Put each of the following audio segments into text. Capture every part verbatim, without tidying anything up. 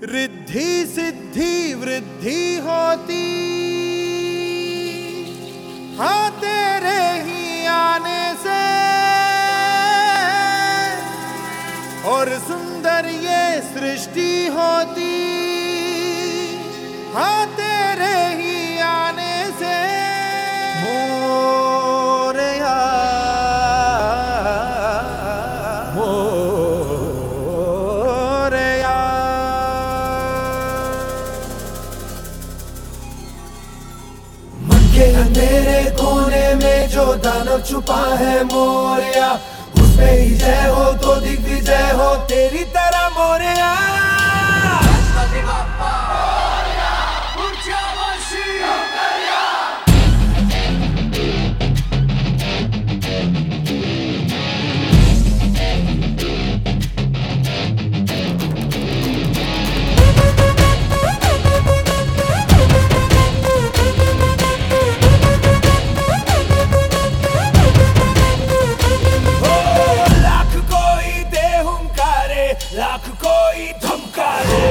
रिद्धि सिद्धि वृद्धि होती हाँ तेरे ही आने से, और सुंदर ये सृष्टि होती हाँ तेरे ही आने से। मोरया मोरया मन के अंधेरे कोने में जो दानव छुपा है मोरया, उसमें ही जय हो तो दिग्विजय हो तेरी तरह मोरया। लाख कोई धमकारे,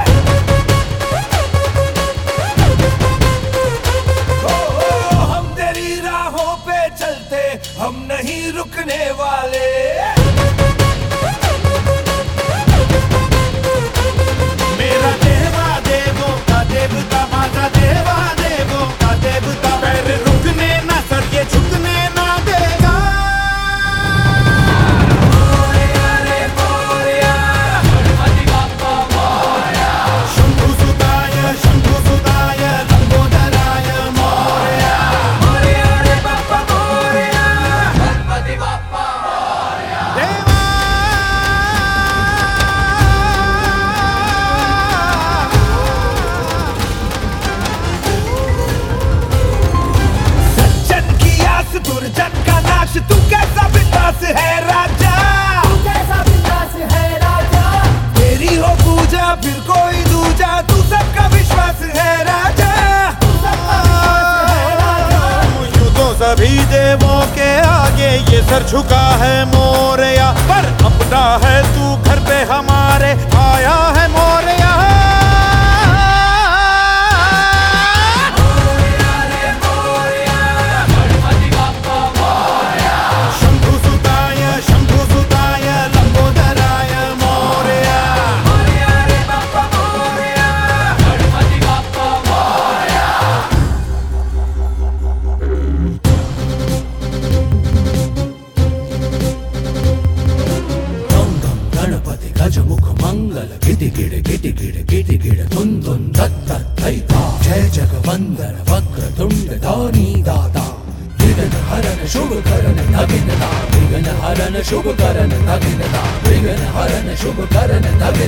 ओ, हम तेरी राहों पे चलते, हम नहीं रुकने वाले। मेरा देवा देवों का देवता, माझा देवा देवों का देवता, पैर रुकने ना सर ये झुकने ना देगा। दुर्जन का नाश तू कैसा विकास है राजा, तू कैसा विकास है राजा। तेरी हो पूजा फिर कोई दूजा, तू सबका विश्वास है राजा, तू सबका विश्वास है राजा। यूं तो सभी देवों के आगे ये सर झुका है मोरया, पर अपना है तू घर पे हमारे आया है मोरया। गजमुख मंगल गिटि गिड़ गिटि गिड़ गिटि गिड़ धुन धुन धत्त धैता, जय जगवंदन वक्र तुंड धौनी दाता, विघ्न हरन शुभ करन नगिनता, विघ्न हरन शुभ करन नगिनता, विघ्न हरन शुभ करन नगिनता।